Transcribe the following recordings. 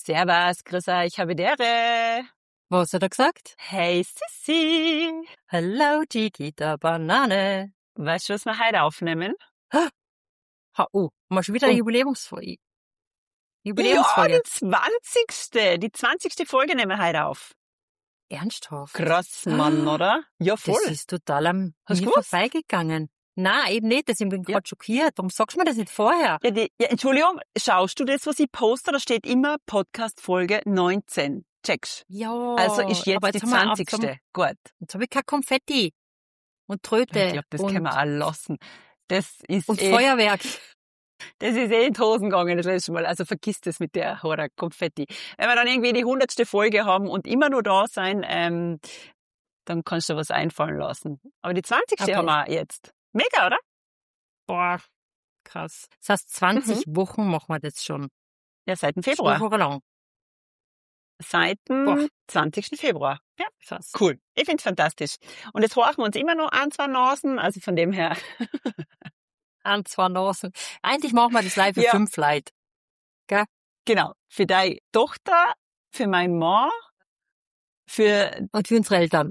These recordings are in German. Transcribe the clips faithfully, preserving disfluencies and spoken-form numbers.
Servus, grüß euch, ich habe die Ehre. Was hat er gesagt? Hey Sissi. Hello, Chiquita Banane. Weißt du, was wir heute aufnehmen? Ha, oh, mal schon wieder eine Oh. Jubiläumsfolge. Ja, Jubiläumsfolge. die zwanzigste. Die zwanzigste Folge nehmen wir heute auf. Ernsthaft? Krass, Mann, oder? Ja, voll. Das ist total an Hast du mir gewusst? vorbeigegangen. Nein, eben nicht. Deswegen bin ich Ja. gerade schockiert. Warum sagst du mir das nicht vorher? Ja, die, ja, Entschuldigung, schaust du das, was ich poste? Da steht immer Podcast-Folge neunzehn. Checkst. Ja, Also ist jetzt, aber die haben wir- zwanzigste. Gut. Jetzt habe ich kein Konfetti und Tröte Ich glaube, das und, können wir auch lassen. Das ist und eh, Feuerwerk. das ist eh in die Hosen gegangen das letzte Mal. Also vergiss das mit der Horror Konfetti. Wenn wir dann irgendwie die hundertste Folge haben und immer nur da sein, ähm, dann kannst du was einfallen lassen. Aber die zwanzigste Okay. haben wir jetzt. Mega, oder? Boah, krass. Das heißt, zwanzig Wochen machen wir das schon. Ja, seit dem Februar. Schon lang. Seit dem Boah. zwanzigsten Februar. Ja, Krass. cool. Ich find's fantastisch. Und jetzt horchen wir uns immer noch ein, zwei Nasen. Also von dem her. An zwei Nasen. Eigentlich machen wir das live für Ja. fünf Leute. Genau. Für deine Tochter, für meinen Mann, für, Und für unsere Eltern.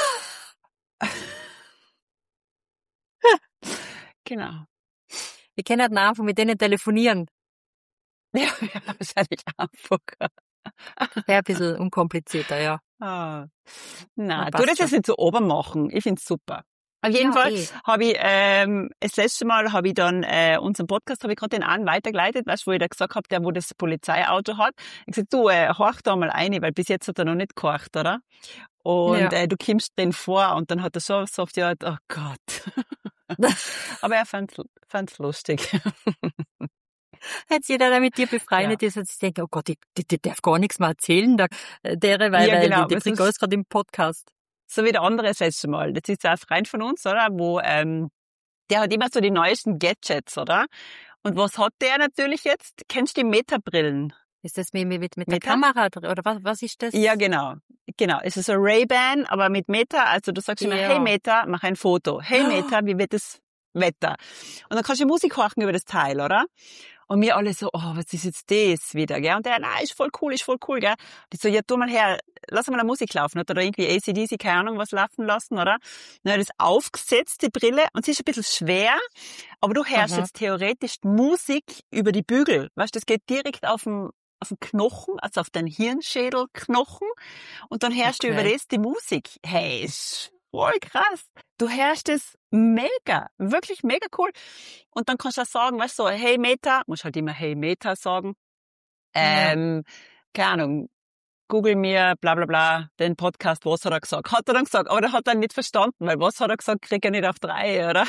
genau. Wir können halt einfach mit denen telefonieren. Ja, ja wahrscheinlich einfach. Wäre ein bisschen unkomplizierter, ja. Ah. Na, Na, passt tu das schon. jetzt nicht so oben machen. Ich find's super. Auf jeden Ja, Fall eh. habe ich, ähm, das letzte Mal habe ich dann, äh, unseren Podcast habe ich gerade den einen weitergeleitet, weißt du, wo ich da gesagt habe, der, wo das Polizeiauto hat. Ich gesagt, du, äh, horch da mal rein, weil bis jetzt hat er noch nicht gehorcht, oder? Und, Ja. äh, du kommst drin vor und dann hat er so, so oft gesagt, oh Gott. Aber er fand's, fand's lustig. Jetzt jeder, der mit dir befreundet ist, jetzt denkt, oh Gott, die, die, die darf gar nichts mehr erzählen, der, der, weil, Ja, weil genau, die, die das kriegt ist- alles gerade im Podcast. So wie der andere das letzte Mal. Das ist ein Freund von uns, oder? Wo, ähm, der hat immer so die neuesten Gadgets, oder? Und was hat der natürlich jetzt? Kennst du die Meta-Brillen? Ist das mit, mit, mit der Meta? Kamera drin, oder was, was ist das? Ja, genau. Genau. Es ist so Ray-Ban, aber mit Meta. Also du sagst immer, Ja. hey Meta, mach ein Foto. Hey Meta, wie wird das Wetter? Und dann kannst du Musik horchen über das Teil, oder? Und wir alle so, oh, was ist jetzt das wieder, gell? Und der, nein, ist voll cool, ist voll cool, gell? Und ich so, ja, tu mal her, lass mal eine Musik laufen. Hat er da irgendwie A C D C, keine Ahnung, was laufen lassen, oder? Dann hat er das aufgesetzt, die Brille, und sie ist ein bisschen schwer, aber du hörst Aha. jetzt theoretisch die Musik über die Bügel. Weißt du, das geht direkt auf den, auf den Knochen, also auf den Hirnschädelknochen, und dann hörst du Okay. über das die Musik. Hey, ist voll krass. Du hörst es mega, wirklich mega cool. Und dann kannst du auch sagen, weißt du, so, hey Meta, musst halt immer hey Meta sagen. Ähm, keine Ahnung, google mir, bla bla bla, den Podcast, was hat er gesagt? Hat er dann gesagt, aber der hat dann nicht verstanden, weil was hat er gesagt, krieg er nicht auf drei, oder?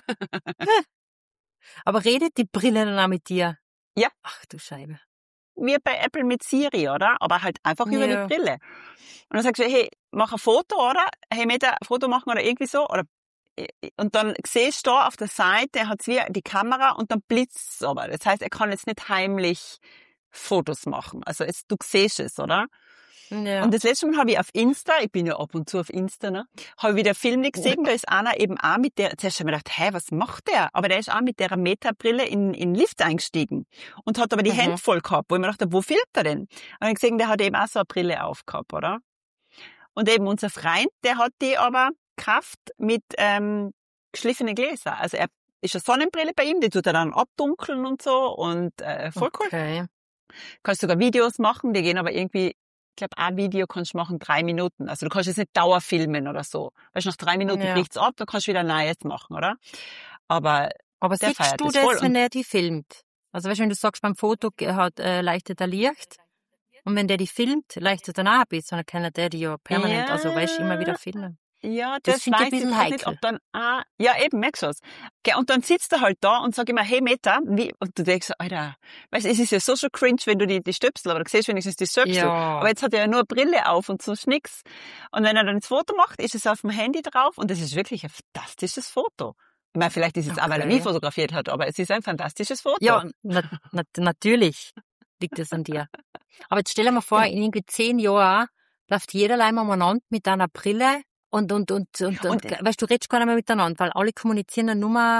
Aber redet die Brille dann auch mit dir? Ja. Ach du Scheibe. Wie bei Apple mit Siri, oder? Aber halt einfach über Ja. die Brille. Und dann sagst du, hey, mach ein Foto, oder? Hey Meta, ein Foto machen oder irgendwie so, oder? Und dann siehst du da auf der Seite, hat's wie die Kamera und dann blitzt's aber. Das heißt, er kann jetzt nicht heimlich Fotos machen. Also es, du siehst es, oder? Ja. Und das letzte Mal habe ich auf Insta, ich bin ja ab und zu auf Insta, ne, habe ich wieder einen Film nicht gesehen, da ist einer eben auch mit der, zuerst habe ich mir gedacht, hä, was macht der? Aber der ist auch mit der Meta-Brille in, in den Lift eingestiegen und hat aber die Mhm. Hände voll gehabt, wo ich mir dachte, wo filmt er denn? Und ich habe gesehen, der hat eben auch so eine Brille aufgehabt, oder? Und eben unser Freund, der hat die aber Kraft mit ähm, geschliffenen Gläsern. Also er ist eine Sonnenbrille bei ihm, die tut er dann abdunkeln und so und äh, voll cool. Okay. Kannst sogar Videos machen, die gehen aber irgendwie, ich glaube, ein Video kannst du machen, drei Minuten. Also du kannst jetzt nicht dauerfilmen oder so. Weißt du, nach drei Minuten Ja. bricht's ab, dann kannst du wieder ein neues machen, oder? Aber Aber Der siehst feiert du das das, voll wenn er die filmt? Also weißt du, wenn du sagst, beim Foto hat äh, leuchtet er Licht und wenn der die filmt, leuchtet er auch ein bisschen, dann kann der die ja permanent, Ja. also weißt du, immer wieder filmen. ja, Das das, find ich weiß ein bisschen ich jetzt nicht, heikel. ob dann, ah, ja eben, merkst du was. Gell, und dann sitzt er halt da und sagt immer, hey Meta, wie, und du denkst, Alter, weißt du, es ist ja so schon cringe, wenn du die, die Stöpsel, aber du siehst wenigstens die Stöpsel. Ja. Aber jetzt hat er ja nur eine Brille auf und sonst nix. Und wenn er dann das Foto macht, ist es auf dem Handy drauf und es ist wirklich ein fantastisches Foto. Ich meine, vielleicht ist es auch, weil er Okay. mich fotografiert hat, aber es ist ein fantastisches Foto. Ja, na, na, natürlich liegt es an dir. Aber jetzt stell dir mal vor, in irgendwie zehn Jahren läuft jeder einmal umeinander mit einer Brille und, und, und, und, und, Und- weißt du, du redest gar nicht mehr miteinander, weil alle kommunizieren dann nur mal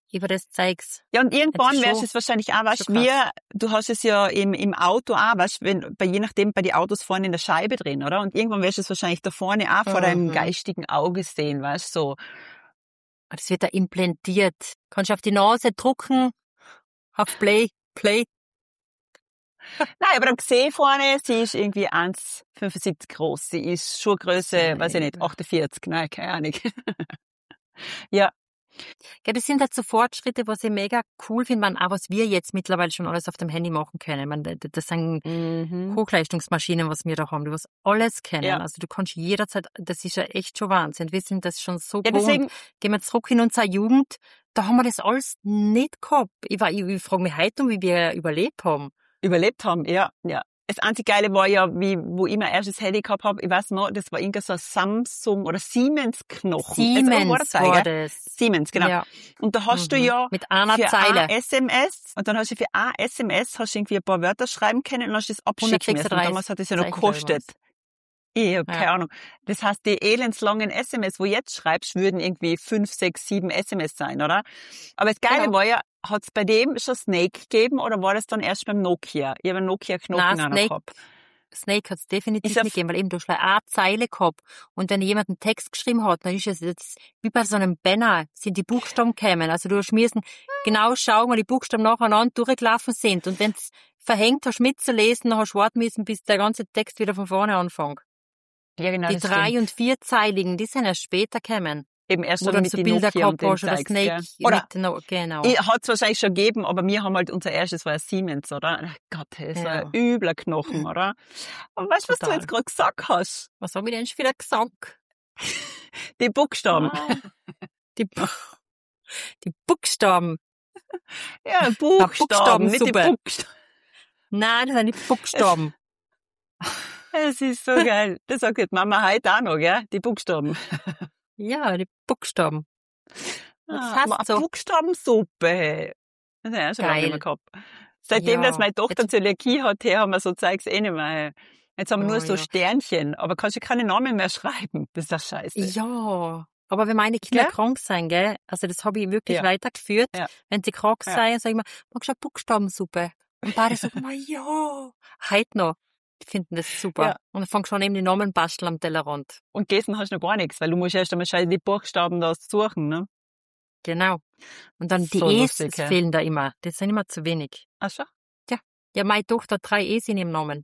über das Zeugs. Ja, und irgendwann Jetzt wärst schon- du es wahrscheinlich auch, weißt schon wie, krass. du hast es ja im, im Auto auch, weißt wenn, bei, je nachdem, bei den Autos vorne in der Scheibe drin, oder? Und irgendwann wirst du es wahrscheinlich da vorne auch vor deinem Mhm. geistigen Auge sehen, weißt so. Ah, das wird da implantiert. Kannst du auf die Nase drucken, auf Play, Play. Nein, aber dann gesehen vorne, sie ist irgendwie eins Komma fünfundsiebzig groß. Sie ist Schuhgröße, weiß ich nicht, achtundvierzig, nein, keine Ahnung. Ja, Ja, das sind halt so Fortschritte, was ich mega cool finde, man, auch was wir jetzt mittlerweile schon alles auf dem Handy machen können. Man, das das sind mhm. Hochleistungsmaschinen, was wir da haben, die was alles können. Ja. Also du kannst jederzeit, das ist ja echt schon Wahnsinn. Wir sind das schon so Ja, gewohnt. deswegen, Gehen wir zurück in unsere Jugend, da haben wir das alles nicht gehabt. Ich, war- ich, ich frage mich heute um, wie wir überlebt haben. überlebt haben, ja, ja. Das einzige Geile war ja, wie, wo ich mein erstes Handy gehabt habe, ich weiß noch, das war irgendwie so ein Samsung oder Siemens-Knochen. Siemens war das, war gell? das. Siemens, genau. Ja. Und da hast du Mhm. ja Mit einer für Zeile. ein S M S, und dann hast du für ein S M S hast du irgendwie ein paar Wörter schreiben können und hast das abschicken müssen. Und hundertsechsunddreißig damals hat das ja noch Zeichen, glaub ich, gekostet. Ich hab Ja. keine Ahnung. Das heißt, die elendslangen S M S, wo du jetzt schreibst, würden irgendwie fünf, sechs, sieben S M S sein, oder? Aber das Geile Genau. war ja, hat's bei dem schon Snake gegeben oder war das dann erst beim Nokia? Ich habe einen Nokia-Knochen Nein, auch noch Snake gehabt. Snake hat es definitiv Ist ja nicht gegeben, weil eben du hast eine Zeile gehabt. Und wenn jemand einen Text geschrieben hat, dann ist es jetzt wie bei so einem Banner, sind die Buchstaben gekommen. Also du hast müssen genau schauen, wo die Buchstaben nacheinander durchgelaufen sind. Und wenn es verhängt hast mitzulesen, dann hast du warten müssen, bis der ganze Text wieder von vorne anfängt. Ja, genau, Die das drei- stimmt. und vierzeiligen, die sind erst später gekommen. Eben erst Wo dann dann mit so die Bilder Nokia und gehabt dem hast oder Zeugs, Snake gell? Oder, mit, no, genau. ich hat's wahrscheinlich schon gegeben, aber wir haben halt unser erstes war ein Siemens, oder? Ach Gott, das war Ja. ein übler Knochen, oder? Und weißt du, was du Total. jetzt gerade gesagt hast? Was habe ich denn schon wieder gesagt? Die Buchstaben. Ah, die, Bu- die Buchstaben. Ja, Buchstaben, nicht die Buchstabensuppe. Buchstaben. Nein, das sind die Buchstaben. Es ist so geil. Das sagt jetzt Mama heute auch noch, gell? Die Buchstaben. Ja, die Buchstaben. Das Ah, heißt aber eine so. Buchstabensuppe. Das habe ich auch schon lange nicht mehr Geil. gehabt. Seitdem, Ja. dass meine Tochter Jetzt, Zöliakie hat, her haben wir so Zeugs eh nicht mehr. Jetzt haben wir nur oh so ja. Sternchen, aber kannst du keine Namen mehr schreiben. Das ist doch scheiße. Ja. Aber wenn meine Kinder Gell? krank sind, gell, also das habe ich wirklich Ja. weitergeführt. Ja. Wenn sie krank Ja. sind, sage ich mir, magst du eine Buchstabensuppe? Und beide sagen mir, ja. Heute noch. Die finden das super. Ja. Und dann fangst du schon eben die Namen basteln am Tellerrand. Und gegessen hast du noch gar nichts, weil du musst erst einmal scheiße die Buchstaben da suchen, ne? Genau. Und dann die So E's lustig, ja. fehlen da immer. Das sind immer zu wenig. Ach schon? Ja, meine Tochter hat drei E's in ihrem Namen.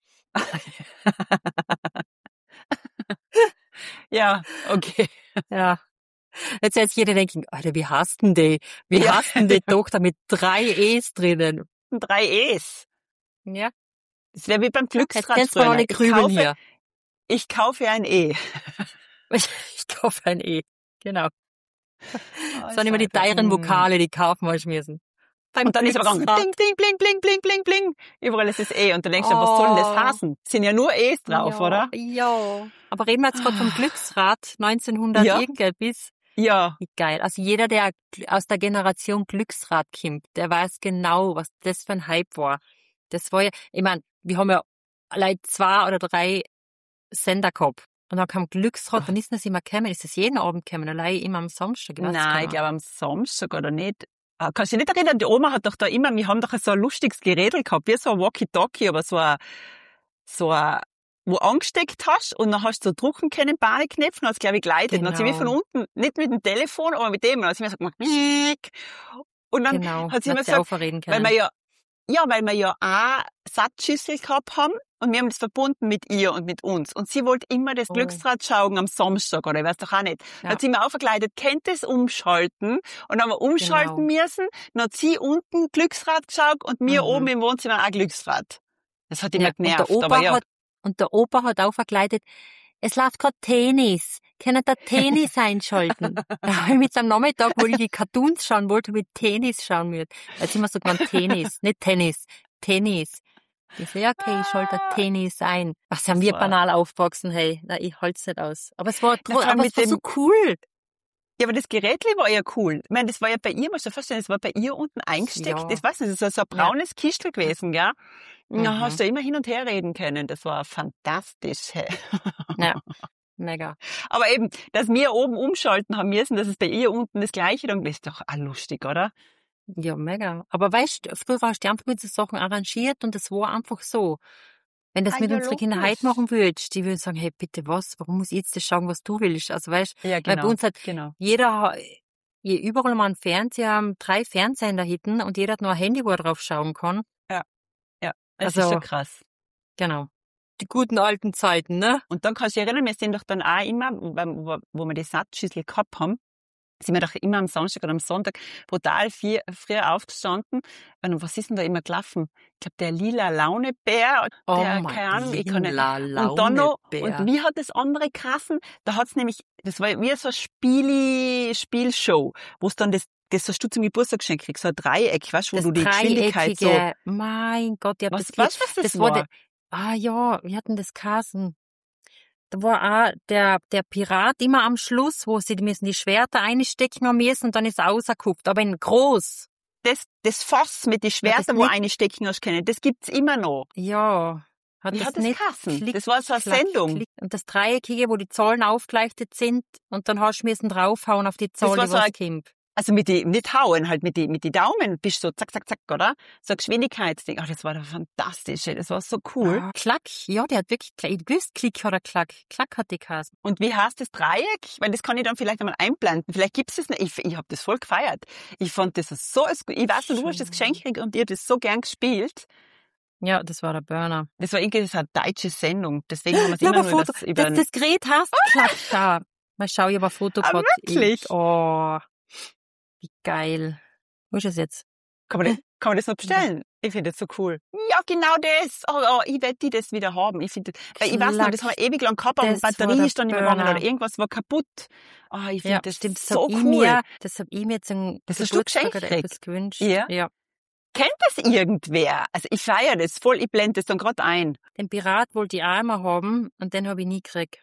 Ja, okay. Ja. Jetzt jetzt jeder denken, Alter, wie hast denn die? Wie Ja. hast denn die Tochter mit drei E's drinnen? Drei E's. Ja. Das wäre wie beim Jetzt Glücksrad kennst du mal früher. alle Ich Krümeln kaufe, hier. ich kaufe ein E. Ich, ich kaufe ein E. Genau. Oh, Das sind immer die Scheiße. teuren Mm. Vokale, die kaufen wir müssen. Beim Und dann ist aber gegangen, Glücksrad. bling, bling, bling, bling, bling, bling, bling. Überall ist das E. Und dann denkst du, was soll denn das Oh. heißen? Sind ja nur E's drauf, ja, oder? Ja. Aber reden wir jetzt gerade vom Glücksrad neunzehnhundert Ja. irgendetwas. Ja. Wie geil. Also jeder, der gl- aus der Generation Glücksrad kommt, der weiß genau, was das für ein Hype war. Das war ja, ich meine, wir haben ja allein zwei oder drei Sender gehabt. Und dann kam Glücksrad, wann ist das immer gekommen? Ist das jeden Abend gekommen? Allein immer am Samstag? Ich weiß Nein, gar ich glaube am Samstag oder nicht. Ah, kannst du dich nicht erinnern, die Oma hat doch da immer, wir haben doch so ein lustiges Gerädel gehabt, wie so ein Walkie-Talkie, aber so ein, so ein, wo angesteckt hast und dann hast du so drucken können, Beine knöpfen, hat es, glaube ich, geleitet. Dann hat sie wie von Genau. unten, nicht mit dem Telefon, aber mit dem, und dann hat sie mir so gemacht, Miek. Und dann Genau. hat sie Hat immer sie gesagt, aufreden weil können. wir ja, ja, weil wir ja eine Satzschüssel gehabt haben und wir haben das verbunden mit ihr und mit uns. Und sie wollte immer das Oh. Glücksrad schauen am Samstag, oder ich weiß doch auch nicht. Dann Ja. hat sie mir aufgekleidet, kennt es umschalten? Und dann haben wir umschalten Genau. müssen. Dann hat sie unten Glücksrad geschaut und wir Mhm. oben im Wohnzimmer auch Glücksrad. Das hat immer Ja, und der genervt, Opa aber ja. hat, und der Opa hat auch verkleidet, es läuft gerade Tennis. Können da Tennis einschalten? Da habe ich mit am Nachmittag, wo ich die Cartoons schauen wollte, mit Tennis schauen müssen. Jetzt immer so genannt Tennis, nicht Tennis, Tennis. Ich so, ja, okay, ich schalte da Tennis ein. Ach, sind Das wir war- banal aufgewachsen, hey. Na, ich halt's nicht aus. Aber es war, Na, vor tro- allem aber mit es war dem- so cool. Ja, aber das Gerätli war ja cool. Ich meine, das war ja bei ihr, musst du dir vorstellen, das war bei ihr unten eingesteckt. Ja. Ich weiß nicht, das ist so ein Ja. braunes Kistel gewesen, gell? Und dann Mhm. hast du immer hin und her reden können. Das war fantastisch. Hey. Ja. Mega. Aber eben, dass wir oben umschalten haben müssen, dass es bei ihr unten das Gleiche dann ist doch auch lustig, oder? Ja, mega. Aber weißt du, früher hast du einfach mit so Sachen arrangiert und es war einfach so. Wenn das Ah, mit ja, unseren Kindern logisch. heute machen würdest, die würden sagen, hey, bitte was? Warum muss ich jetzt das schauen, was du willst? Also weißt Ja, weil bei genau. uns hat genau. jeder, ha- je überall mal einen Fernseher haben, drei Fernseher da hinten und jeder hat nur ein Handy, wo er drauf schauen kann. Ja, ja. Das ist Also, schon krass. genau. Die guten alten Zeiten, ne? Und dann kannst du dich erinnern, wir sind doch dann auch immer, wo, wo wir die Satzschüssel gehabt haben, sind wir doch immer am Samstag oder am Sonntag brutal viel, früher aufgestanden. Und was ist denn da immer gelaufen? Ich glaube, der lila Launebär, Oh der, mein keine Ahnung, ich kann nicht. lila Und dann noch, Launebär. und wie hat das andere krassen? Da hat's nämlich, das war wie so eine Spieli, Spielshow, wo es dann das, das hast du zum Geburtstag geschenkt kriegst, so ein Dreieck, weißt du, wo Das du die Geschwindigkeit so, dreieckige, mein Gott, ich hab was, das weißt du, was das, das war? war der, ah ja, wir hatten das Kasen. Da war auch der, der Pirat immer am Schluss, wo sie die müssen die Schwerter einstecken haben müssen und dann ist er rausgeguckt. Aber in groß. Das, das Fass mit den das Schwertern, wo nicht- eine stecken hast können, das gibt's immer noch. Ja. Hat Wie das hat das nicht geheißen? Klick, Das war so eine Klack, Sendung. Klick. Und das Dreieckige, wo die Zahlen aufgeleuchtet sind und dann hast du müssen draufhauen auf die Zahl, war die so was ein- kommt. Also mit die, nicht hauen, halt mit die, mit die Daumen bist du so zack, zack, zack, oder? So ein Geschwindigkeitsding. Ach, das war doch fantastisch, ey. Das war so cool. Ah, Klack, ja, der hat wirklich, ich gewusst, Klick oder Klack. Klack hat die Kasen. Und wie heißt das Dreieck? Weil das kann ich dann vielleicht einmal einblenden. Vielleicht gibt's das nicht. Ich, ich habe das voll gefeiert. Ich fand das so, ich weiß noch, du hast das Geschenk gekriegt und ihr das so gern gespielt. Ja, das war der Burner. Das war irgendwie so eine deutsche Sendung. Deswegen haben wir es Ja, immer aber nur Foto, das über dass das Gerät hast, Klack da. Mal schau, ich habe ein Foto Ah, gehabt. wirklich? Ich, oh, wie geil. Wo ist es jetzt? Kann man, das, kann man das noch bestellen? Ich finde das so cool. Ja, genau das. Oh, oh, ich werde die das wieder haben. Ich finde, das- weil ich weiß noch, das haben wir ewig lang gehabt, aber die Das war Batterie der ist dann nicht mehr gegangen Burner. oder irgendwas war kaputt. Oh, ich finde Ja, das stimmt. Das so hab ich cool. mir, das hab ich mir jetzt zum Das hast du Geburtstag geschenkt oder gekriegt? etwas gewünscht. Ja? Ja. Kennt das irgendwer? Also ich feiere das voll, ich blende das dann gerade ein. Den Pirat wollte ich auch immer haben und den habe ich nie gekriegt.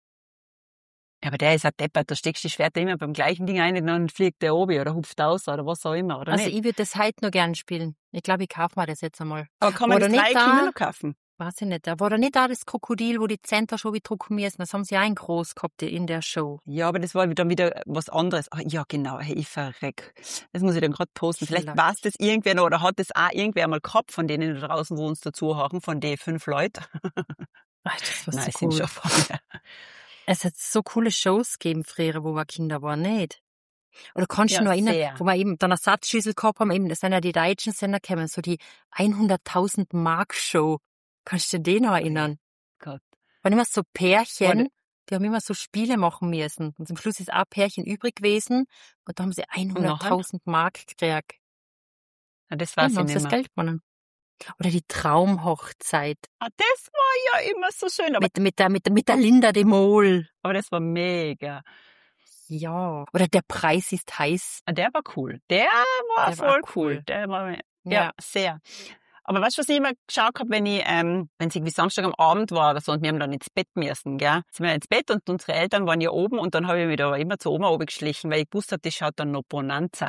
Ja, aber der ist halt deppert, da steckst du die Schwerter immer beim gleichen Ding ein und dann fliegt der oben oder hupft aus oder was auch immer, oder Also nicht? ich würde das heute noch gern spielen. Ich glaube, ich kaufe mir das jetzt einmal. Aber kann man Oder das nicht Dreieck da? immer noch kaufen? Weiß ich nicht. Da war da nicht da das Krokodil, wo die Center schon wieder drucken müssen. Das haben sie auch in groß gehabt in der Show. Ja, aber das war dann wieder was anderes. Ah, ja, genau, hey, ich verreck. Das muss ich dann gerade posten. Vielleicht Vielleicht. weiß das irgendwer noch oder hat das auch irgendwer mal gehabt, von denen da draußen, wo uns dazu hören, von den fünf Leuten. Ach, das war Nein, es so sind cool. schon voll. Es hat so coole Shows gegeben früher, wo wir Kinder waren, nicht? Oder kannst du Ja, dich noch erinnern, sehr. wo wir eben dann eine Satzschüssel gehabt haben, eben, das sind ja die deutschen Sender gekommen, so die hunderttausend Mark Show. Kannst du dich noch erinnern? Gott. Waren immer so Pärchen, Warte. die haben immer so Spiele machen müssen. Und zum Schluss ist auch ein Pärchen übrig gewesen und da haben sie hunderttausend Mark gekriegt. Ja, das Ja, weiß dann ich haben sie nicht das mehr. Geld gewonnen. Oder die Traumhochzeit. Ah, das war ja immer so schön, aber, Mit, mit, der, mit, der, mit der Linda de Mol. aber das war mega. Ja. Oder der Preis ist heiß. Ah, der war cool. Der war Der war voll cool. cool. Der war, ja, Ja. sehr. Aber weißt du, was ich immer geschaut habe, wenn ich, ähm, wenn es irgendwie Samstag am Abend war oder so und wir haben dann ins Bett müssen, gell? Sind wir ins Bett und unsere Eltern waren ja oben und dann habe ich mich da immer zu Oma oben geschlichen, weil ich gewusst habe, die schaut dann noch Bonanza.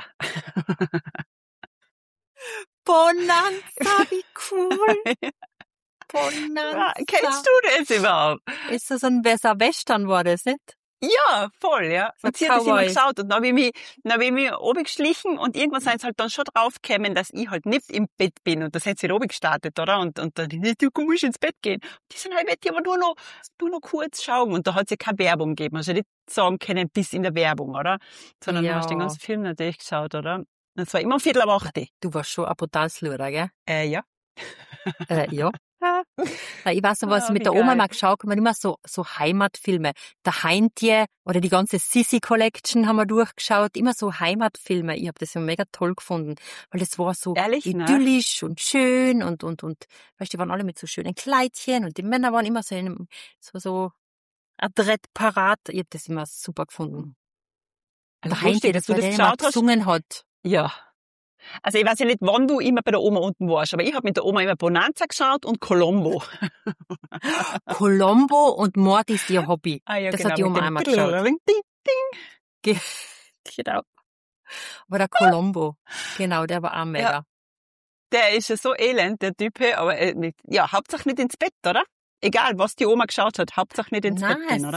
Bonanza, wie cool. Ja, Bonanza. kennst du das überhaupt? Ist das so ein besser Western war das, nicht? Ja, voll, ja. So Und sie hat das immer Cowboy. geschaut und dann habe ich mich, dann habe ich mich oben geschlichen und irgendwann sind sie halt dann schon draufgekommen, dass ich halt nicht im Bett bin und da sind sie oben gestartet, oder? Und, und dann, du musst ins Bett gehen. Und die sind halt, ich aber nur noch, nur noch kurz schauen und da hat sie keine Werbung gegeben. Also nicht sagen können, bis in der Werbung, oder? Sondern Ja. du hast den ganzen Film natürlich geschaut, oder? Das war immer um Viertel ab acht. Du warst schon ein brutales Luder, gell? Äh, ja. Äh, ja. Weil ich weiß noch, was Ah, ich mit wie der Oma geil. mal geschaut habe, immer so, so Heimatfilme. Der Heintje oder die ganze Sissi Collection haben wir durchgeschaut. Immer so Heimatfilme. Ich habe das immer mega toll gefunden. Weil das war so Ehrlich, ne? idyllisch und schön und, und, und, weißt du, die waren alle mit so schönen Kleidchen und die Männer waren immer so in einem, so, so adrett parat. Ich habe das immer super gefunden. Und Also der Heintje, lustig, das dass du war das der, der immer geschaut hast. gesungen hat. Ja. Also ich weiß ja nicht, wann du immer bei der Oma unten warst, aber ich habe mit der Oma immer Bonanza geschaut und Colombo. Colombo und Mord ist ihr Hobby. Ah, ja, Das genau, hat die mit Oma dem einmal geschaut. Ding, ding. Ge- Genau. Aber der Colombo, genau, der war auch mega. Der ist ja so elend, der Typ, aber äh, nicht, ja, Hauptsache nicht ins Bett, oder? Egal, was die Oma geschaut hat, Hauptsache nicht ins Bett gehen, oder? es,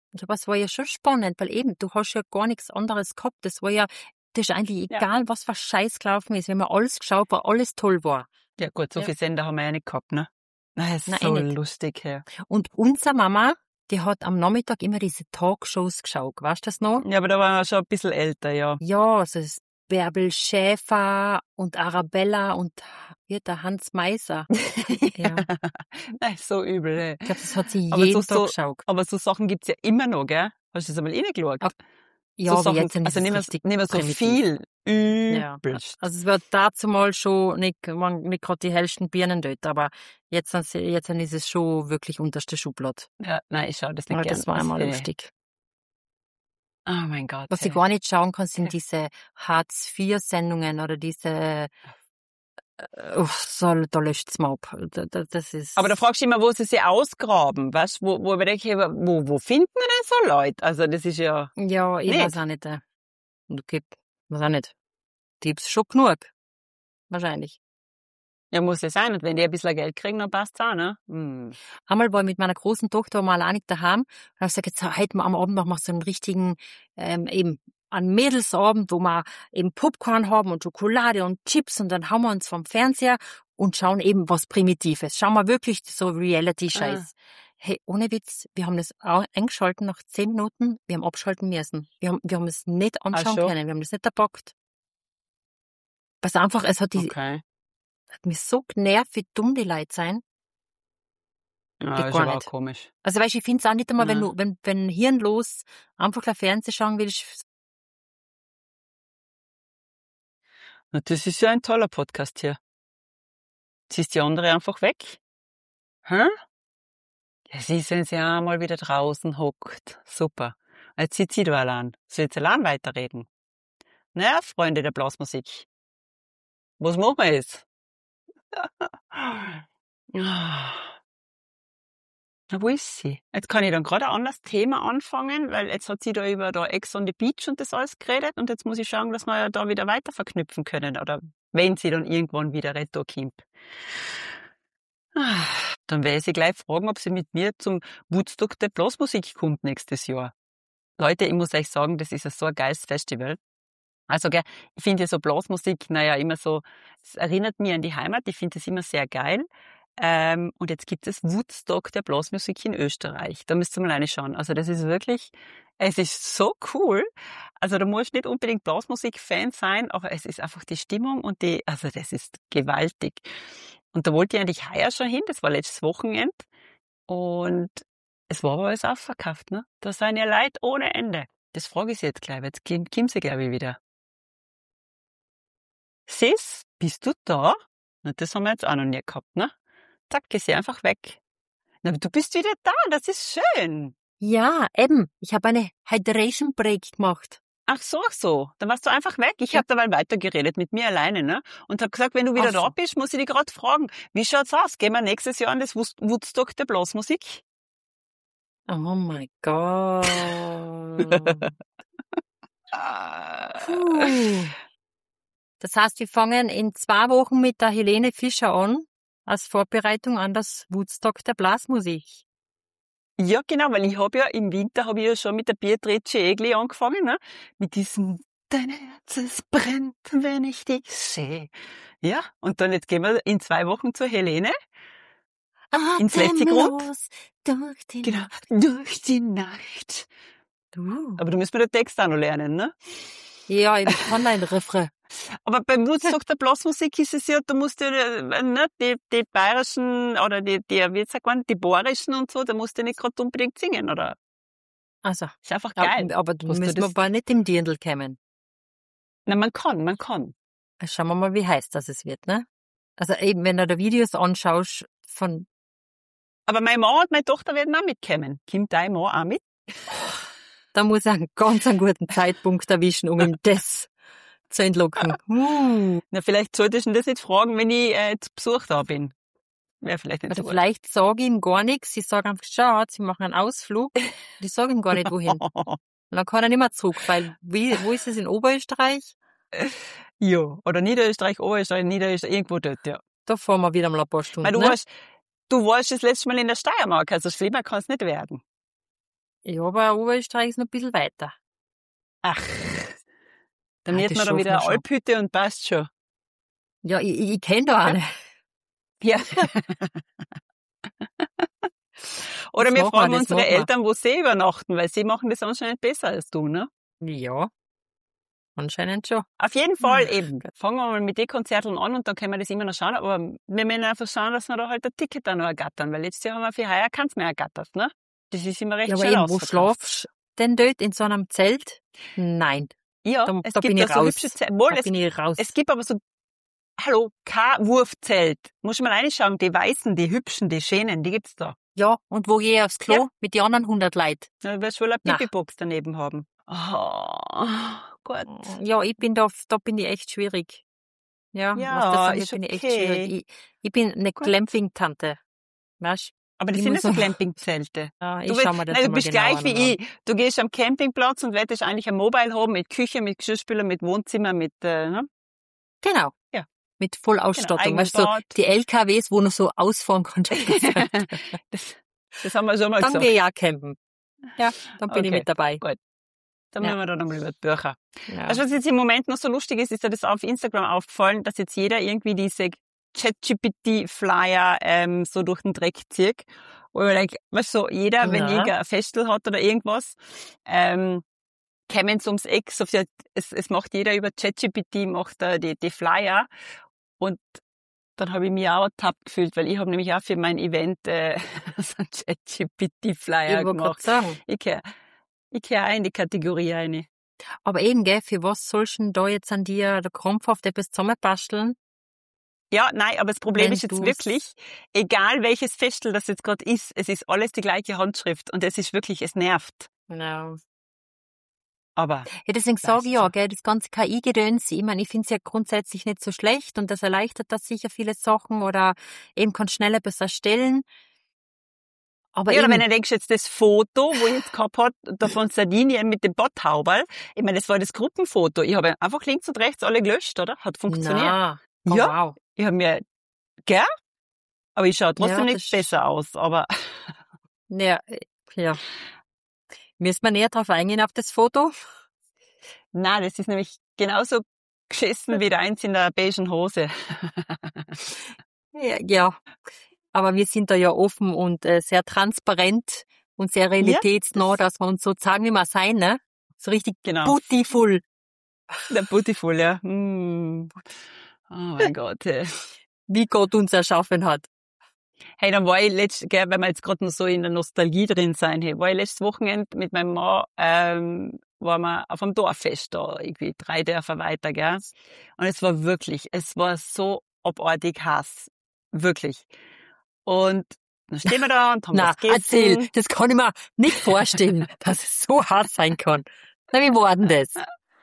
Ja, aber es war ja schon spannend, weil eben, du hast ja gar nichts anderes gehabt. Das war ja, das ist eigentlich Ja. egal, was für Scheiß gelaufen ist. Wir haben alles geschaut, weil alles toll war. Ja gut, so Ja. viele Sender haben wir ja nicht gehabt, ne? Das ist Nein, so eh nicht. lustig, ja. Und unsere Mama, die hat am Nachmittag immer diese Talkshows geschaut. Weißt du das noch? Ja, aber da waren wir schon ein bisschen älter, ja. Ja, also das Bärbel Schäfer und Arabella und ja, der Hans Meiser. Ja. Nein, so übel, ey. Ich glaube, das hat sie Aber jeden so, Tag so, geschaut. aber so Sachen gibt's ja immer noch, gell? Hast du das einmal reingeschaut? Ab- Ja, so aber Sachen, jetzt ist also es nicht mehr, richtig nicht mehr so primitiv. viel. Ja. Übelst. Also es wird dazu mal schon nicht, man- nicht gerade die hellsten Birnen dort, aber jetzt, sind sie- jetzt ist es schon wirklich unterste Schublade. Ja, nein, ich schaue das nicht Aber gern. das war Das, einmal äh, lustig. Oh mein Gott. Was ich hey. gar nicht schauen kann, sind diese Hartz vier Sendungen oder diese, äh, uff, so, da löscht's mal ab. Da- da- Das ist, Aber da fragst du immer, wo sie sie ausgraben, weißt, wo, wo, ich denke, wo, wo finden wir denn so Leute? Also, das ist ja, ja, ich nicht. weiß auch nicht. Äh, und gibt, weiß auch nicht. Die gibt's schon genug. Wahrscheinlich. ja, muss ja sein. Und wenn die ein bisschen Geld kriegen, dann passt's auch, ne? Hm. Einmal war ich mit meiner großen Tochter mal alleinig daheim und habe gesagt, jetzt heute mal am Abend machen wir so einen richtigen, ähm, eben, einen Mädelsabend, wo wir eben Popcorn haben und Schokolade und Chips und dann haben wir uns vom Fernseher und schauen eben was Primitives. Schauen wir wirklich so Reality-Scheiß. Hey, ohne Witz, wir haben das au- eingeschalten nach zehn Minuten, wir haben abschalten müssen. Wir haben, wir haben es nicht anschauen schon? können, wir haben das nicht erpackt. Was einfach, es hat, die, Okay. hat mich so genervt, wie dumm die Leute sein. Ja, Geht ist gar aber auch nicht. komisch. Also weißt, ich finde es auch nicht einmal, wenn Nein. du, wenn, wenn hirnlos einfach ein Fernsehen schauen willst. Na, das ist ja ein toller Podcast hier. Ziehst die andere einfach weg? Hä? Ja, sie ist, wenn sie auch mal wieder draußen hockt. Super. Jetzt sitzt sie da allein. Soll jetzt allein weiterreden? Naja, Freunde der Blasmusik. Was machen wir jetzt? Na, wo ist sie? Jetzt kann ich dann gerade ein anderes Thema anfangen, weil jetzt hat sie da über da Ex on the Beach und das alles geredet und jetzt muss ich schauen, dass wir ja da wieder weiter verknüpfen können oder wenn sie dann irgendwann wieder retto kommt. Ah, Dann werde ich sie gleich fragen, ob sie mit mir zum Woodstock der Blasmusik kommt nächstes Jahr. Leute, ich muss euch sagen, das ist ein so ein geiles Festival. Also, gell, ich finde ja so Blasmusik, naja, immer so, es erinnert mich an die Heimat, ich finde das immer sehr geil. Ähm, und jetzt gibt es Woodstock der Blasmusik in Österreich. Da müsst ihr mal reinschauen. Also, das ist wirklich, es ist so cool. Also, da musst du nicht unbedingt Blasmusik-Fan sein, aber es ist einfach die Stimmung und die, also, das ist gewaltig. Und da wollte ich eigentlich heuer schon hin, das war letztes Wochenende. Und es war aber alles ausverkauft, ne? Da sind ja Leute ohne Ende. Das frage ich sie jetzt gleich, weil jetzt kommt kommt sie, glaube ich, wieder. Sis, bist du da? Na, das haben wir jetzt auch noch nie gehabt, ne? Zack, ist sie einfach weg. Na, aber du bist wieder da, das ist schön. Ja, eben. Ich habe eine Hydration Break gemacht. Ach so, ach so. Dann warst du einfach weg. Ich Ja. habe dabei weitergeredet mit mir alleine, ne? Und habe gesagt, wenn du wieder Ach so. da bist, muss ich dich gerade fragen, wie schaut's aus? Gehen wir nächstes Jahr an das Wood- Woodstock der Blasmusik? Oh mein Gott. Puh. Das heißt, wir fangen in zwei Wochen mit der Helene Fischer an, als Vorbereitung an das Woodstock der Blasmusik. Ja, genau, weil ich habe ja im Winter habe ich ja schon mit der Beatrice Egli angefangen, ne? Mit diesem Dein Herz, es brennt, wenn ich dich sehe. Ja, und dann jetzt gehen wir in zwei Wochen zur Helene. Ins letzte Grund. Atemlos durch die Genau, Nacht. durch die Nacht. Du. Aber du musst mir den Text auch noch lernen, ne? Ja, im Online-Refrain. Aber beim Woodstock der Blasmusik ist es ja, du musst ja, äh, ne, die, die bayerischen, oder die, die, wie sagt man, die bohrischen und so, da musst du nicht gerade unbedingt singen, oder? Also, Ist einfach geil. aber, aber du Hast du müssen wir das- aber nicht im Dirndl kommen. Na, man kann, man kann. Schauen wir mal, wie heiß das es wird, ne? Also eben, wenn du da Videos anschaust von, Aber mein Mann und meine Tochter werden auch mitkommen. Kommt dein Mann auch mit? da muss ich einen ganz einen guten Zeitpunkt erwischen, um ihm das zu entlocken. Uh. Na, vielleicht solltest du ihn das nicht fragen, wenn ich äh, zu Besuch da bin. Wäre vielleicht nicht Oder so gut. vielleicht sage ich ihm gar nichts. Ich sage einfach, schau, sie machen einen Ausflug. Und ich sage ihm gar nicht, wohin. Und dann kann er nicht mehr zurück, weil, wie, wo ist es in Oberösterreich? Ja, oder Niederösterreich, Oberösterreich, Niederösterreich, irgendwo dort, ja. Da fahren wir wieder mal ein paar Stunden. Weil du ne? warst, du warst das letzte Mal in der Steiermark, also schlimmer kann es nicht werden. Ja, aber Oberösterreich ist noch ein bisschen weiter. Ach, dann Ah, wird das man da schaffen wieder wir eine schon. Alphütte und passt schon. Ja, ich, ich, ich kenne da eine. Ja. Oder Das wir machen wir, fragen das unsere machen wir. Eltern, wo sie übernachten, weil sie machen das anscheinend besser als du, ne? Ja, anscheinend schon. Auf jeden Fall Ach, eben. Gott. Fangen wir mal mit den Konzerten an und dann können wir das immer noch schauen. Aber wir müssen einfach schauen, dass wir da halt ein Ticket dann noch ergattern, weil letztes Jahr haben wir für heuer keins mehr ergattert, ne? Das ist immer recht Ja, aber schnell eben, wo ausverkauft. schlafst du denn dort? In so einem Zelt? Nein, Ja, da, es da gibt bin da ich so raus. hübsche Zelte. Wohl, Da es, bin ich raus. es gibt aber so, hallo, kein Wurfzelt. Musst du mal reinschauen, die weißen, die hübschen, die schönen, die gibt's da. Ja, und wo gehe ich aufs Klo? Ja. Mit den anderen hundert Leuten. Da wirst du wohl eine Na. Pipi-Box daneben haben. Oh, Gott. Ja, ich bin da, da bin ich echt schwierig. Ja, Ja, was das angeht, ist bin ich echt okay. schwierig. Ich, ich bin eine Gut. Glamping-Tante. Weißt Aber das Ich sind ja muss so so- Glamping-Zelte. ja, ich Du, schau willst- mir das nein, du mal bist genauer gleich wie ich. Du gehst am Campingplatz und wettest eigentlich ein Mobile haben mit Küche, mit Geschirrspüler, mit Wohnzimmer, mit, äh, ne? Genau. Ja. Mit Vollausstattung. Genau, weißt du, so eigenes Bad. die L K Ws, wo noch so ausfahren kannst. das, das haben wir schon mal Dann gesagt. gehe ich auch campen. Ja, dann bin ich Okay. mit dabei. Gut. Dann Ja. müssen wir da nochmal über die Bücher. Ja. Weißt du, was jetzt im Moment noch so lustig ist, ist ja das auf Instagram aufgefallen, dass jetzt jeder irgendwie diese ChatGPT-Flyer ähm, so durch den Dreck zieht. Wo ich denke, weißt du, so jeder, wenn Ja. irgendein Festel hat oder irgendwas, ähm, kämen sie ums Eck. So viel, es, es macht jeder über ChatGPT, macht da die, die Flyer. Und dann habe ich mich auch ertappt gefühlt, weil ich habe nämlich auch für mein Event äh, so einen ChatGPT-Flyer Ich wollte gerade gemacht. sagen. Ich gehöre ich gehör auch in die Kategorie rein. Aber eben, gell, für was sollst du denn da jetzt an dir der krampfhaft etwas zusammenbasteln? Ja, nein, aber das Problem Wenn ist jetzt du's- wirklich, egal welches Festel das jetzt gerade ist, es ist alles die gleiche Handschrift und es ist wirklich, es nervt. Genau. Aber Ja, deswegen Weißt sage ich ja, du. gell, das ganze K I-Gedöns, ich meine, ich finde es ja grundsätzlich nicht so schlecht und das erleichtert das sicher viele Sachen oder eben kann schneller besser erstellen. Aber ja, oder eben, wenn du denkst, jetzt das Foto, wo ich jetzt gehabt hat, da von Sardinien mit dem Botthauberl, ich meine, das war das Gruppenfoto. Ich habe einfach links und rechts alle gelöscht, oder? Hat funktioniert. na, oh, Ja. wow. Ich habe mir, gell? Aber ich schaue trotzdem Ja, nicht das- besser aus, aber Ja, äh, ja. Müssen wir näher drauf eingehen auf das Foto? nein, das ist nämlich genauso geschissen wie deins in der beigen Hose. Ja, ja. Aber wir sind da ja offen und äh, sehr transparent und sehr realitätsnah, dass wir uns so zeigen, wie wir sein, ne? So richtig Genau. beautiful. Der Beautiful, ja. Mm. Oh mein Gott. Hey. Wie Gott uns erschaffen hat. Hey, dann war ich letzt, gell, wenn wir jetzt gerade noch so in der Nostalgie drin sein, hey, war ich letztes Wochenende mit meinem Mann, ähm, waren wir auf einem Dorffest da, irgendwie drei Dörfer weiter, gell. Und es war wirklich, es war so abartig heiß. Wirklich. Und dann stehen wir da und haben Na, was gegessen. erzähl, das kann ich mir nicht vorstellen, dass es so hart sein kann. Na, wie war denn das?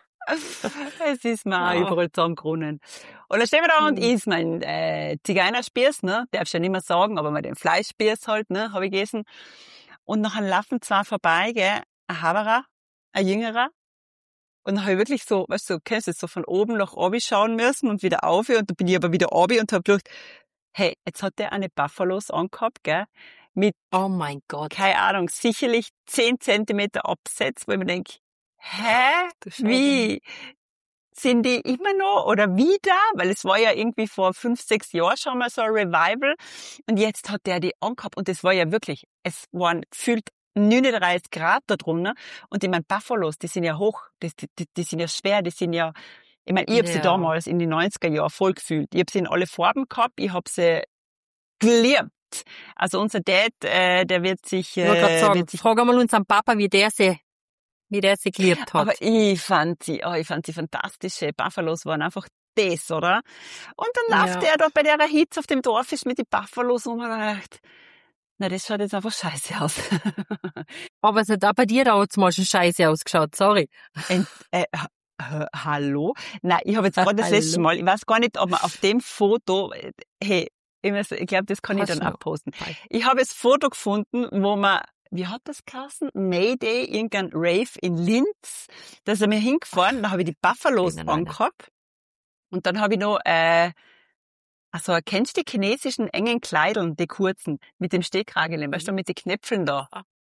Es ist mir auch Ja. überall zusammengerunnen. Und dann stehen wir da und Mhm. isst mein äh, Zigeunerspieß, ne? Darfst ja nicht mehr sagen, aber mal den Fleischspieß halt, ne? Habe ich gegessen. Und nachher laufen zwei vorbei, gell? Ein Haberer, ein Jüngerer. Und dann habe ich wirklich so, weißt du, kennst du das, so von oben nach oben schauen müssen und wieder auf. Und dann bin ich aber wieder oben und habe gedacht, hey, jetzt hat der eine Buffalos angehabt, gell? Mit, Oh mein Gott. keine Ahnung, sicherlich zehn Zentimeter Absatz, wo ich mir denke, hä? Du Scheiße. Wie? Sind die immer noch oder wieder? Weil es war ja irgendwie vor fünf, sechs Jahren schon mal so ein Revival. Und jetzt hat der die angehabt. Und das war ja wirklich, es waren gefühlt neununddreißig Grad da drunter. Und ich meine, Buffalos, die sind ja hoch, die, die, die sind ja schwer, die sind ja, ich meine, ich habe sie Ja. damals in den neunziger Jahren voll gefühlt. Ich habe sie in alle Farben gehabt, ich habe sie geliebt. Also unser Dad, äh, der wird sich, Ich wollte gerade äh, sagen, wird sich frag einmal unseren Papa, wie der sie, wie der sie geliebt hat. aber ich fand sie, oh, ich fand sie fantastische Buffalos waren einfach das, oder? Und dann läuft Ja. er da bei der Hitze auf dem Dorf ist mit den Buffalos und man gedacht, na, das schaut jetzt einfach scheiße aus. Aber es hat auch bei dir da hat's mal schon scheiße ausgeschaut, sorry. Ent, äh, ha- ha- hallo? Nein, ich habe jetzt gerade das Hallo. letzte Mal, ich weiß gar nicht, ob man auf dem Foto, äh, hey, ich, muss- ich glaube, das kann Hast ich dann du noch? abposten. Ich habe das Foto gefunden, wo man, wie hat das geheißen? Mayday, irgendein Rave in Linz. Da sind wir hingefahren, da habe ich die Buffalos Nein, nein, nein. angehabt. Und dann habe ich noch, äh, also kennst du die chinesischen engen Kleideln, die kurzen, mit dem Stehkrageln, weißt du, mit den Knöpfeln da?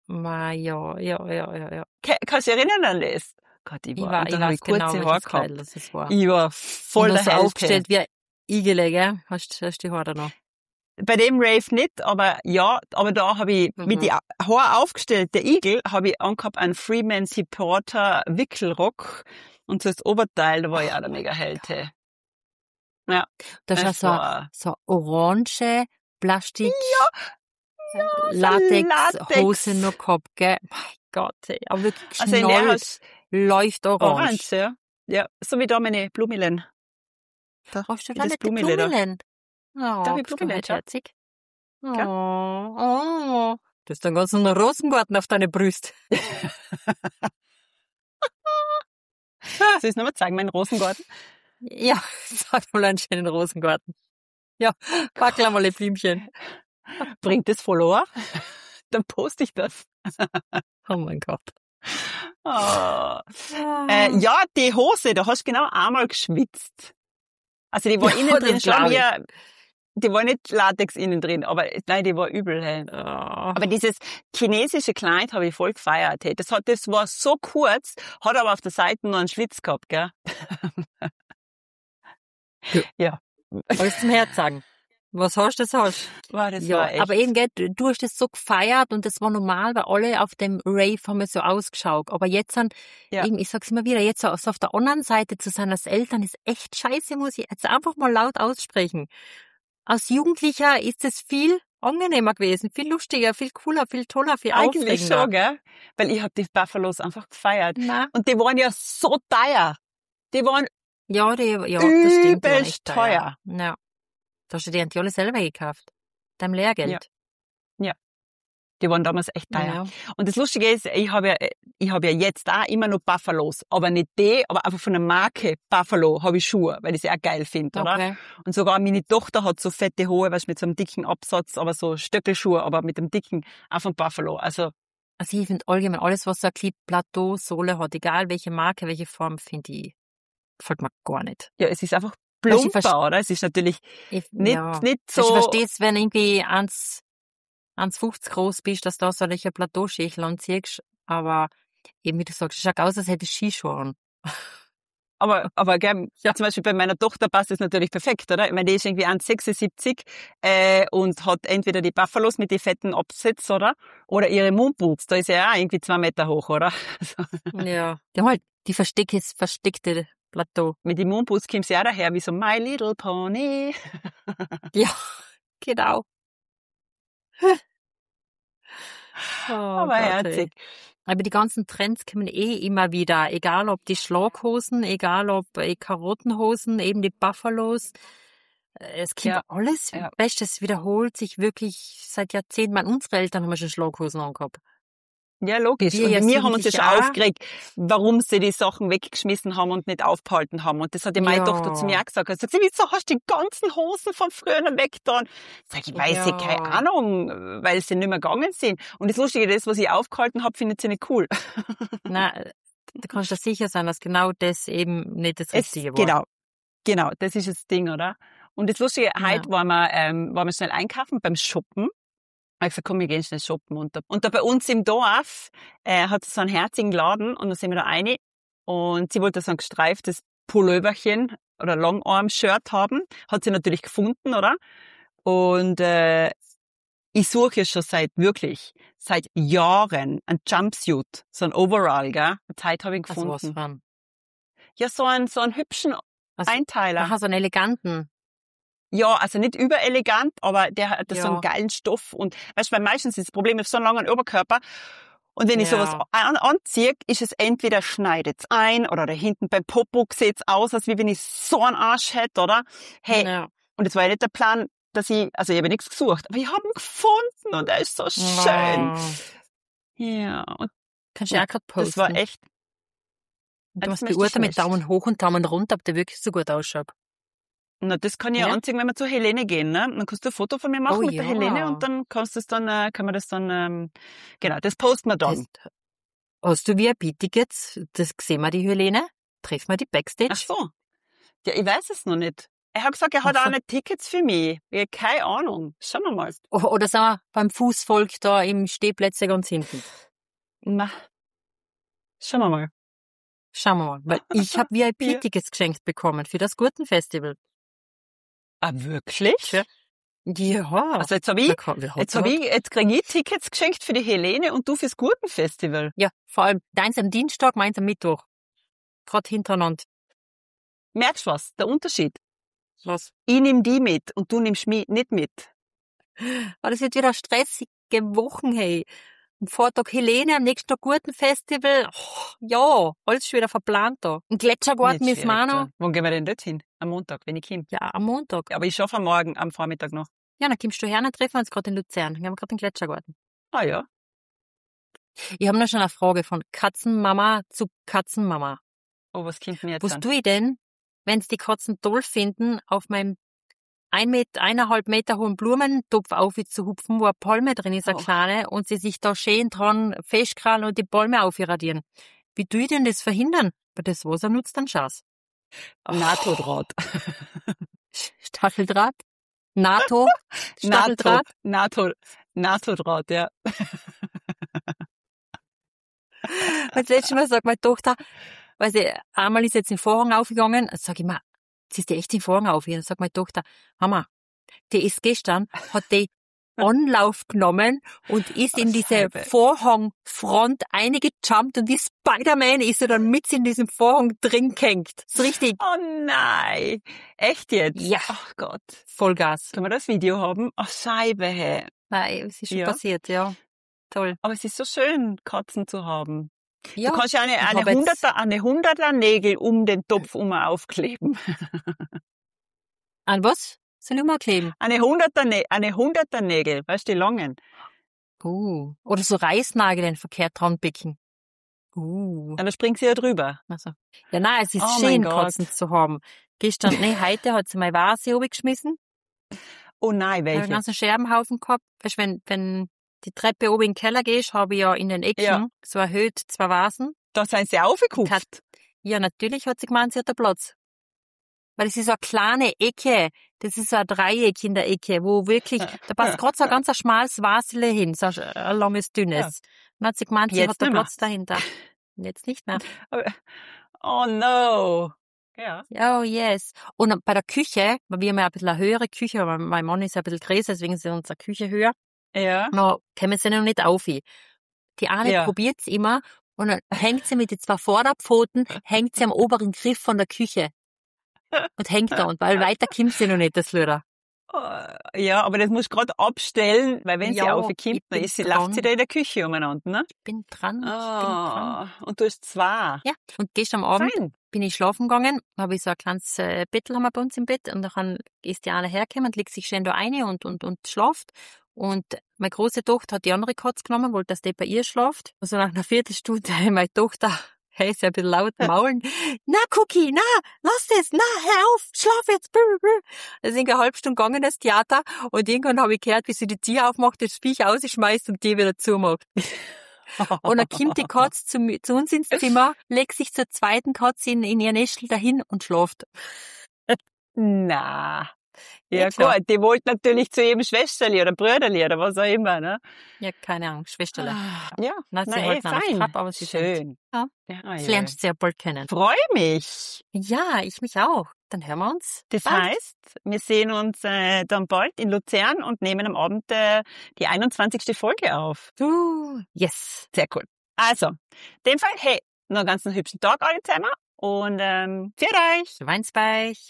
Ma, ja, ja, ja, ja, ja. Ke- Kannst du dich erinnern an das? Gott, ich Ich, war, war, und ich dann habe weiß ich kurze genau, Haare welches gehabt. Kleid das war. Ich war voll Und der so Held. aufgestellt wie ein Igele, gell? Hast, hast die Haare noch? Bei dem Rave nicht, aber ja, aber da habe ich Mhm. mit die Haare aufgestellt, der Igel, habe ich angehabt einen Freeman Supporter Wickelrock und so das Oberteil, da war ich auch der mega Held. hey. Ja, Da hast es du so, war so orange Plastik so Latex Latex. Hose noch gehabt, gell? Mein Gott, ey. Aber wirklich Also in der schnell hast läuft orange. orange, ja. Ja, so wie da meine Blumilen. Da, Brauchst du wie da das nicht die Blumile da. Blumilen? Da Oh, hab ich bist du Blumilen, halt ja. herzig. Oh, Gell? oh. Du hast einen ganzen Rosengarten auf deine Brüste. Soll ich es nochmal zeigen, meinen Rosengarten? Ja, sag mal einen schönen Rosengarten. Ja, wackel mal ein Blümchen. Bringt es Follower? Dann poste ich das. Oh mein Gott. Oh. Äh, ja, die Hose, da hast du genau einmal geschwitzt. Also die war Ja, innen das drin schon glaub ich. wie, die war nicht Latex innen drin, aber nein, die war übel. Hey. Oh. Aber dieses chinesische Kleid habe ich voll gefeiert. Hey. Das, hat, das war so kurz, hat aber auf der Seite noch einen Schlitz gehabt, gell? Ja. Alles zum Herz sagen. Was hast du, das hast Wow, das Ja, war echt. aber eben, gell, du du hast das so gefeiert und das war normal, weil alle auf dem Rave haben so ausgeschaut. Aber jetzt sind, Ja. eben, ich sag's immer wieder, jetzt so so auf der anderen Seite zu sein als Eltern ist echt scheiße, muss ich jetzt einfach mal laut aussprechen. Als Jugendlicher ist es viel angenehmer gewesen, viel lustiger, viel cooler, viel toller, viel Eigentlich aufregender. schon, gell? Weil ich habe die Buffalos einfach gefeiert. Na, Und die waren ja so teuer. Die waren ja, die, ja, das stimmt, die waren übelst echt teuer. Ja. Da hast du die haben die alle selber gekauft. Deinem Lehrgeld. Die waren damals echt teuer. Ja. Und das Lustige ist, ich habe ja, ich habe ja jetzt auch immer noch Buffalos. Aber nicht die, aber einfach von der Marke Buffalo habe ich Schuhe, weil ich sie auch geil finde, oder? Okay. Und sogar meine Tochter hat so fette Hohe, weißt, mit so einem dicken Absatz, aber so Stöckelschuhe, aber mit dem dicken, auch von Buffalo. Also, Also ich finde allgemein alles, was so ein Clip Plateau Sohle hat, egal welche Marke, welche Form, finde ich, gefällt mir gar nicht. ja, es ist einfach Weißt du, ich plumper, oder? Es ist natürlich Ich, nicht, ja. nicht Weißt du, so. Ich verstehe es, wenn du irgendwie eins eins fünfzig groß bist, dass du da solche Plateauschächel anziehst, aber eben wie du sagst, es schaut aus, als hättest du Skischuhe an. Aber, aber gell, Ja. zum Beispiel bei meiner Tochter passt das natürlich perfekt, oder? Ich meine, die ist irgendwie eins Komma sechsundsiebzig äh, und hat entweder die Buffalos mit den fetten Absätzen, oder? Oder ihre Moonboots, da ist ja auch irgendwie zwei Meter hoch, oder? Also, Ja. Die haben halt die versteckte, versteckte Plateau. mit den Moonboots kommt sie auch daher, wie so My Little Pony. Ja, genau. Oh Aber Gott, herzig. ey. Aber die ganzen Trends kommen eh immer wieder, egal ob die Schlaghosen, egal ob äh, Karottenhosen, eben die Buffalos. Äh, Es kommt Ja, alles, ja. weißt du, es wiederholt sich wirklich seit Jahrzehnten. Meine, unsere Eltern haben ja schon Schlaghosen angehabt. Ja, logisch. Wir Und ja wir haben uns ja schon Jugendliche auch. aufgeregt, warum sie die Sachen weggeschmissen haben und nicht aufgehalten haben. Und das hat ja meine Ja. Tochter zu mir auch gesagt. Sie sagt, wieso hast du die ganzen Hosen von früher weggetan? Sag ich, weiß Ja. ich, keine Ahnung, weil sie nicht mehr gegangen sind. Und das Lustige, das, was ich aufgehalten habe, findet sie nicht cool. Na, da kannst du dir sicher sein, dass genau das eben nicht das Es, Richtige war. genau, genau, das ist das Ding, oder? Und das Lustige, Ja. heute waren wir, ähm, waren wir schnell einkaufen beim Shoppen. Ich hab gesagt, komm, wir gehen schnell shoppen. Und da, und da bei uns im Dorf äh, hat es so einen herzigen Laden und da sind wir da rein und sie wollte so ein gestreiftes Pulloverchen oder Longarm-Shirt haben. Hat sie natürlich gefunden, oder? Und äh, ich suche ja schon seit, wirklich, seit Jahren ein Jumpsuit, so ein Overall, gell? Und heute habe ich ihn Also was gefunden. von. Ja, so einen, so einen hübschen Also, Einteiler. aha, so einen eleganten. Ja, also nicht überelegant, aber der hat so einen Ja. geilen Stoff. Und weißt du, weil meistens ist das Problem, ich habe so einen langen Oberkörper. Und wenn ich Ja. sowas an, anziehe, ist es entweder schneidet's ein oder da hinten beim Popo sieht's aus, als wie wenn ich so einen Arsch hätte, oder? Hey, Ja. und das war ja nicht der Plan, dass ich, also ich habe nichts gesucht, aber ich habe ihn gefunden und er ist so schön. Oh. Ja, und Kannst du ja auch gerade posten. das war echt, Du das musst möchte ich beurteilen mit nicht. Daumen hoch und Daumen runter, ob der wirklich so gut ausschaut. Na, das kann ich ja Ja? anziehen, wenn wir zur Helene gehen, ne? Dann kannst du ein Foto von mir machen Oh mit der ja. Helene und dann kannst du es dann, äh, kann man das dann, ähm, genau, das posten wir dann. Das, hast du wie ein Beat-Tickets? Das sehen wir die Helene? Treffen wir die Backstage? Ach so. Ja, ich weiß es noch nicht. Er hat gesagt, er hat Ach auch so. nicht Tickets für mich. Ich hab keine Ahnung. Schauen wir mal. O- Oder sind wir beim Fußvolk da im Stehplätze ganz hinten? Na, schauen wir mal. Schauen wir mal. Weil ich habe V I P-Tickets geschenkt bekommen für das Gurtenfestival. Ah, wirklich? Tja. Ja. Also jetzt habe ich, Wer kann- wer hat jetzt habe das? ich, jetzt kriege ich Tickets geschenkt für die Helene und du fürs Gurtenfestival. Ja, vor allem deins am Dienstag, meins am Mittwoch. Gerade hintereinander. Merkst du was? Der Unterschied. Was? Ich nehme die mit und du nimmst mich nicht mit. Aber das wird wieder stressige Wochen, hey. Am Vortag Helene, am nächsten Tag Gurtenfestival. Oh, ja, alles schon wieder verplant da. Ein Gletschergarten Nicht müssen wir auch schwierig, noch. da. Wann gehen wir denn dort hin? Am Montag, wenn ich komme. Ja, am Montag. Ja, aber ich schaffe am Morgen, am Vormittag noch. Ja, dann kommst du her, dann treffen wir uns gerade in Luzern. Wir haben gerade den Gletschergarten. Ah ja. Ich habe noch schon eine Frage von Katzenmama zu Katzenmama. Oh, was kommt mir jetzt Was an? tue ich denn, wenn die Katzen toll finden, auf meinem ein Meter, eineinhalb Meter hohen Blumentopf aufzuhupfen, wo eine Palme drin ist, eine Oh. kleine, und sie sich da schön dran festkrallen und die Palme aufradieren? Wie tue ich denn das verhindern? Weil das Wasser nutzt dann Schaß. NATO-Draht. Stacheldraht? NATO? Stacheldraht? NATO, NATO-Draht, ja. Das letzte Mal sagt meine Tochter, weil sie, einmal ist jetzt den Vorhang aufgegangen, also sag ich mal, ziehst du echt den Vorhang auf? Dann sagt meine Tochter, Mama, die ist gestern, hat die Anlauf genommen und ist in Oh, diese Scheibe. Vorhangfront eingejumpt und die Spider-Man ist so dann mit in diesem Vorhang drin gehängt. So richtig Oh nein. Echt jetzt? Ja. Ach Gott. Vollgas. Können wir das Video haben? Ach, Scheibe, hey. Nein, es ist schon Ja. passiert, ja. Toll. Aber es ist so schön, Katzen zu haben. Ja, Du kannst ja eine, ich eine hab jetzt- Hunderter, eine Hunderter Nägel um den Topf um aufkleben. an was? Soll ich mal kleben? Eine Hunderter, Nä- eine Hunderter Nägel, weißt du, die langen. Uh. Oder so Reißnagel in verkehrt dran picken. Uh. Und dann springt sie ja drüber. Also. Ja, nein, es ist Oh mein schön, Gott. Katzen zu haben. Gestern, nee, heute hat sie meine Vase geschmissen. Oh nein, Ich habe einen welche? ganzen Scherbenhaufen gehabt. Weißt, wenn, wenn die Treppe oben in den Keller gehst, habe ich ja in den Ecken Ja. so erhöht zwei Vasen. Da sind sie aufgekupft. Hat- Ja, natürlich hat sie gemeint, sie hat einen Platz. Weil es ist so eine kleine Ecke. Das ist so ein Dreieck in der Ecke, wo wirklich, da passt gerade so ein ganz ein schmales Vasele hin, so ein, ein langes, dünnes. Dann hat sie gemeint, sie Jetzt hat einen nicht mehr. Platz dahinter. Und jetzt nicht mehr. Oh no. Ja. Oh, yes. Und bei der Küche, weil wir haben ja ein bisschen eine höhere Küche, aber mein Mann ist ja ein bisschen größer, deswegen ist unsere Küche höher. Ja. Na, kommen sie noch nicht auf. Die eine Ja. probiert's immer und dann hängt sie mit den zwei Vorderpfoten, hängt sie am oberen Griff von der Küche. Und hängt da, und weil weiter kommt sie noch nicht, das Löder. Oh, ja, aber das musst du gerade abstellen, weil wenn sie Ja, aufkommt, ich dann bin ist sie, dran. läuft sie da in der Küche umeinander, ne? Ich bin dran, ich bin dran. Ah, und du hast zwei. Ja, und gestern Abend Fein. bin ich schlafen gegangen, habe ich so ein kleines äh, Bettel haben wir bei uns im Bett, und dann ist die eine hergekommen und legt sich schön da rein und, und, und schlaft. Und meine große Tochter hat die andere Katze genommen, wollte, dass die bei ihr schlaft. Also nach einer Viertelstunde meine Tochter, hey, ist ja ein bisschen laut maulen. Na, Cookie, na, lass das, na, hör auf, schlaf jetzt. Das ist eine halbe Stunde gegangen, das Theater. Und irgendwann habe ich gehört, wie sie die Tür aufmacht, das Viech ausschmeißt und die wieder zumacht. Und dann kommt die Katze zu, mi- zu uns ins Zimmer, legt sich zur zweiten Katze in, in ihr Nestl dahin und schläft. Na. Ja, Ja, klar. gut, die wollte natürlich zu jedem Schwesterli oder Brüderli oder was auch immer, ne? Ja, keine Ahnung, Schwesterle. Ah, ja, Na, sie na, halt eh, noch fein. Trab, aber sie sind. Schön. Ja. Ja, Das ja. lernst du ja bald kennen. Freue mich. Ja, ich mich auch. Dann hören wir uns. Das bald. heißt, wir sehen uns äh, dann bald in Luzern und nehmen am Abend äh, die einundzwanzigste Folge auf. Uh, yes. Sehr cool. Also, in dem Fall, hey, noch einen ganz hübschen Tag alle zusammen und ähm, für euch. Weinsbeich.